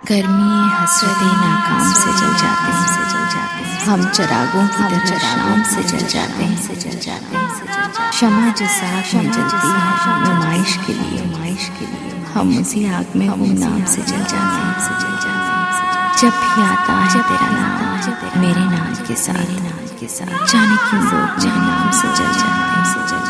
गर्मी हसरतें नाकाम से जल जाते हैं, हम चिरागों की तरह शाम से जल जाते हैं। शमा जो साथ में जलती है नुमाइश के लिए, हम उसी आग में गुमनाम से जल जाते हैं। जब भी आता है तेरा नाम मेरे नाम के साथ, जाने क्यों लोग मेरे नाम से जल जाते हैं।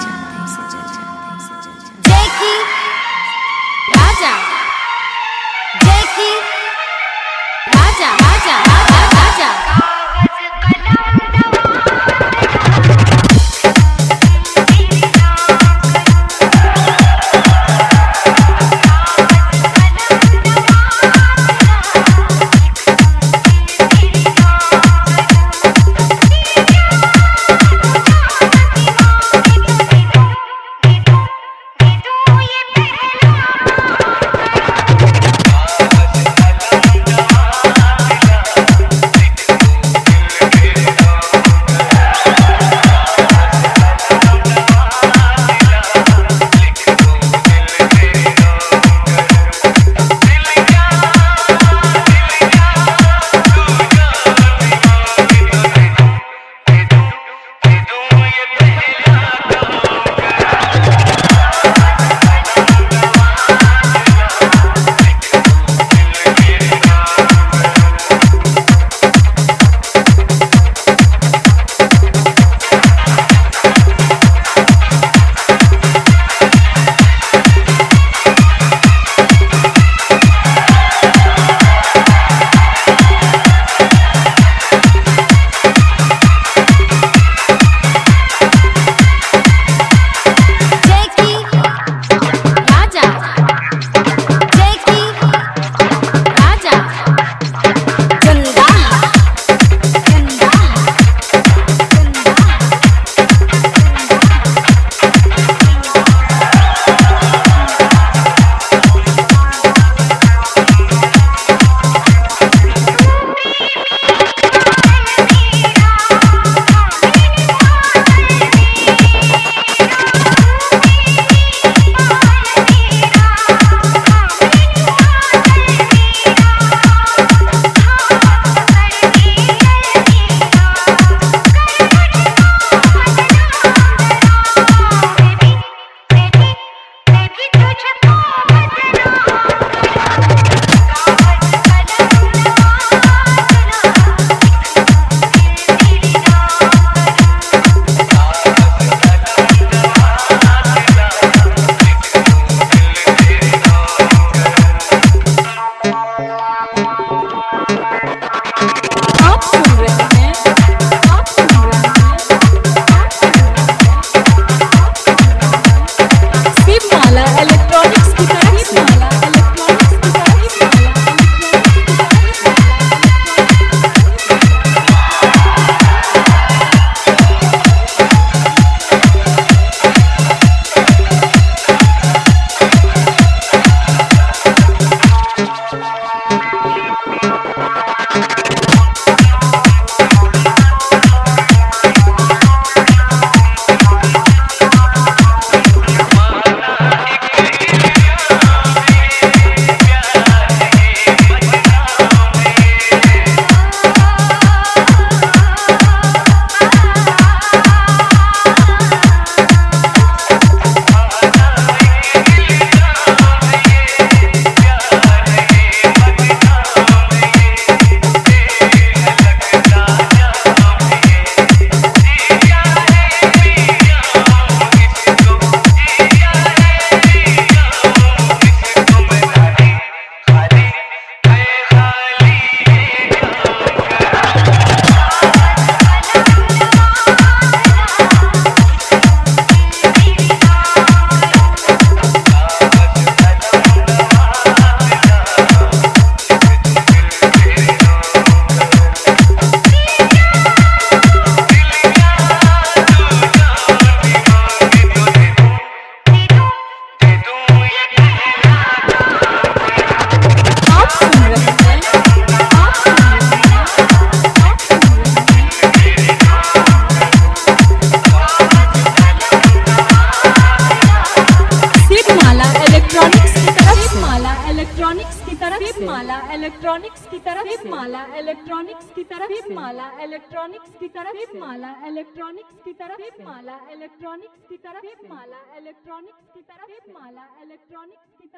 इलेक्ट्रॉनिक्स की तरफ से माला इलेक्ट्रॉनिक्स की तरफ से माला इलेक्ट्रॉनिक्स की तरफ माला इलेक्ट्रॉनिक्स की तरफ माला इलेक्ट्रॉनिक्स की तरफ माला इलेक्ट्रॉनिक्स की तरफ माला इलेक्ट्रॉनिक्स की तरफ